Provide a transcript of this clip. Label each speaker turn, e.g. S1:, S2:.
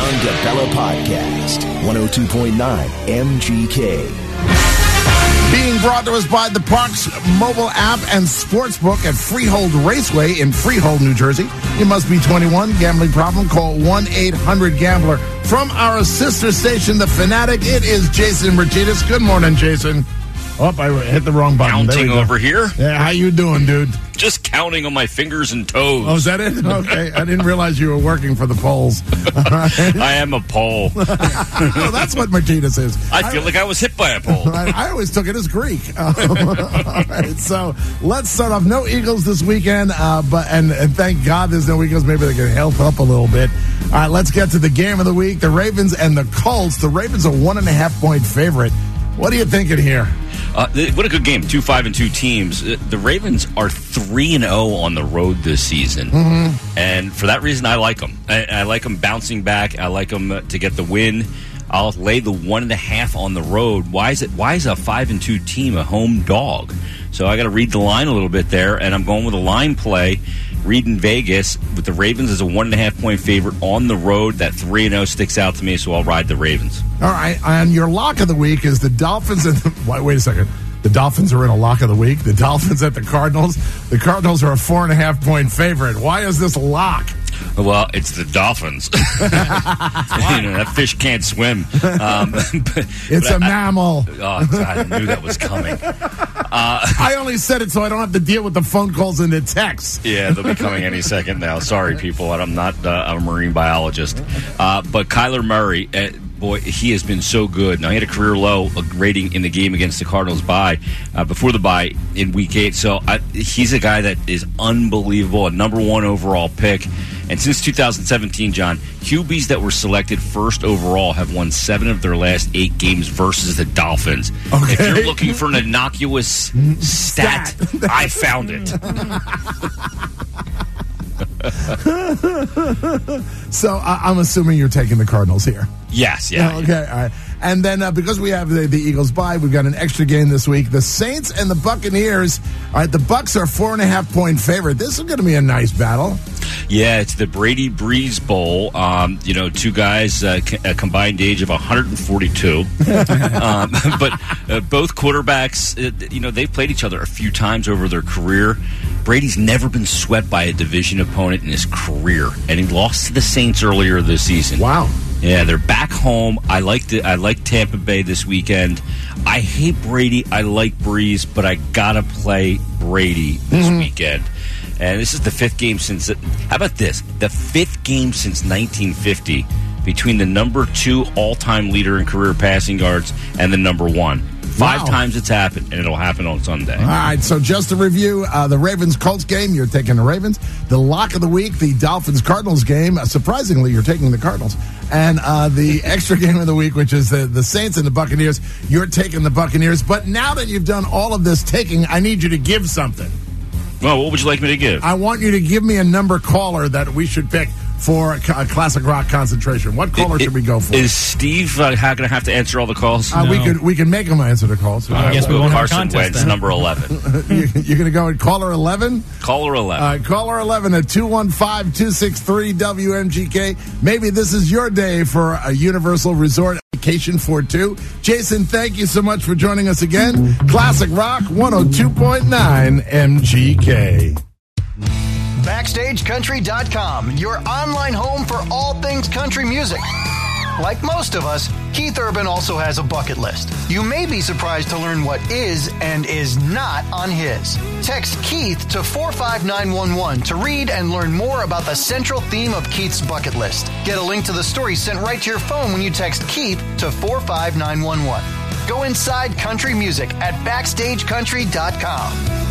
S1: John DeBella Podcast, 102.9 MGK.
S2: Being brought to us by the Parks mobile app and sportsbook at Freehold Raceway in Freehold, New Jersey. You must be 21. Gambling problem? Call 1-800-GAMBLER. From our sister station, The Fanatic, it is Jason Martinez. Good morning, Jason. Oh, I hit the wrong button.
S3: Counting over here?
S2: Yeah, how you doing, dude?
S3: Just counting on my fingers and toes.
S2: Oh, is that it? Okay. I didn't realize you were working for the polls.
S3: I am a pole.
S2: Oh, that's what Martinez is.
S3: I feel like I was hit by a pole.
S2: I always took it as Greek. All right, so let's start off. No Eagles this weekend, but thank God there's no Eagles. Maybe they can help up a little bit. All right, let's get to the game of the week. The Ravens and the Colts. The Ravens are 1.5-point favorite. What are you thinking here?
S3: What a good game. 2-5-2 teams. The Ravens are 3-0 on the road this season. Mm-hmm. And for that reason, I like them. I like them bouncing back. I like them to get the win. I'll lay the 1.5 on the road. Why is a 5-2 team a home dog? So I got to read the line a little bit there, and I'm going with a line play. Reading Vegas with the Ravens as a 1.5-point favorite on the road. That 3-0 sticks out to me, so I'll ride the Ravens.
S2: All right, and your lock of the week is the Dolphins. Wait a second. The Dolphins are in a lock of the week. The Dolphins at the Cardinals. The Cardinals are a 4.5-point favorite. Why is this a lock?
S3: Well, it's the Dolphins. That fish can't swim.
S2: It's a mammal.
S3: Oh, God, I knew that was coming.
S2: I only said it so I don't have to deal with the phone calls and the texts.
S3: Yeah, they'll be coming any second now. Sorry, people. I'm not a marine biologist. But Kyler Murray, boy, he has been so good. Now, he had a career low rating in the game against the Cardinals before the bye in Week 8. So he's a guy that is unbelievable, a number 1 overall pick. And since 2017, John, QBs that were selected first overall have won 7 of their last 8 games versus the Dolphins. Okay. If you're looking for an innocuous stat, I found it.
S2: So I'm assuming you're taking the Cardinals here.
S3: Yes, yeah.
S2: Okay, all right. And then because we have the Eagles bye, we've got an extra game this week. The Saints and the Buccaneers. All right, the Bucs are 4.5-point favorite. This is going to be a nice battle.
S3: Yeah, it's the Brady Breeze Bowl. 2 guys, a combined age of 142. But both quarterbacks, they've played each other a few times over their career. Brady's never been swept by a division opponent in his career, and he lost to the Saints earlier this season.
S2: Wow.
S3: Yeah, they're back home. I like Tampa Bay this weekend. I hate Brady. I like Breeze, but I gotta play Brady this weekend. And this is the 5th game since. How about this? The 5th game since 1950 between the number 2 all-time leader in career passing yards and the number 1. 5 times it's happened, and it'll happen on Sunday.
S2: All right, so just to review, the Ravens-Colts game, you're taking the Ravens. The lock of the week, the Dolphins-Cardinals game. Surprisingly, you're taking the Cardinals. And the extra game of the week, which is the Saints and the Buccaneers, you're taking the Buccaneers. But now that you've done all of this taking, I need you to give something.
S3: Well, what would you like me to give?
S2: I want you to give me a number caller that we should pick for a classic rock concentration. What caller should we go for?
S3: Is Steve going to have to answer all the calls?
S2: No. We can make him answer the calls.
S4: I guess we won't have a
S3: Carson
S4: contest,
S3: Wentz, number 11.
S2: You're going to go with caller 11?
S3: Caller 11.
S2: Caller 11 at 215-263-WMGK. Maybe this is your day for a Universal Resort vacation for 2. Jason, thank you so much for joining us again. Classic Rock 102.9 MGK.
S5: BackstageCountry.com, your online home for all things country music. Like most of us, Keith Urban also has a bucket list. You may be surprised to learn what is and is not on his. Text Keith to 45911 to read and learn more about the central theme of Keith's bucket list. Get a link to the story sent right to your phone when you text Keith to 45911. Go inside country music at BackstageCountry.com.